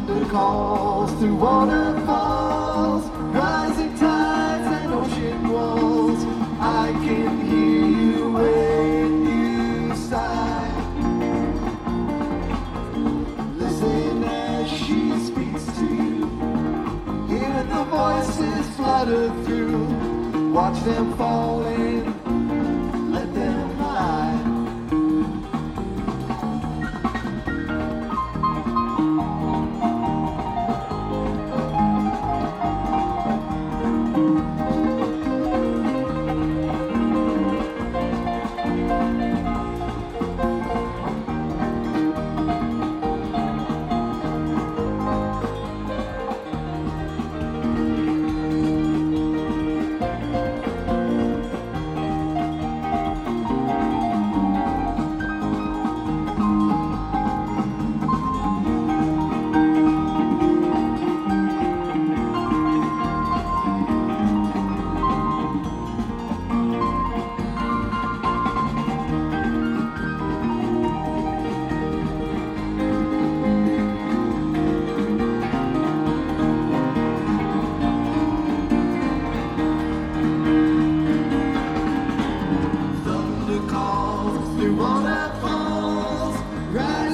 calls through waterfalls, rising tides and ocean walls. I can hear you when you sigh. Listen as she speaks to you. Hear the voices flutter through. Watch them fall in. Let them lie. Through waterfalls, right.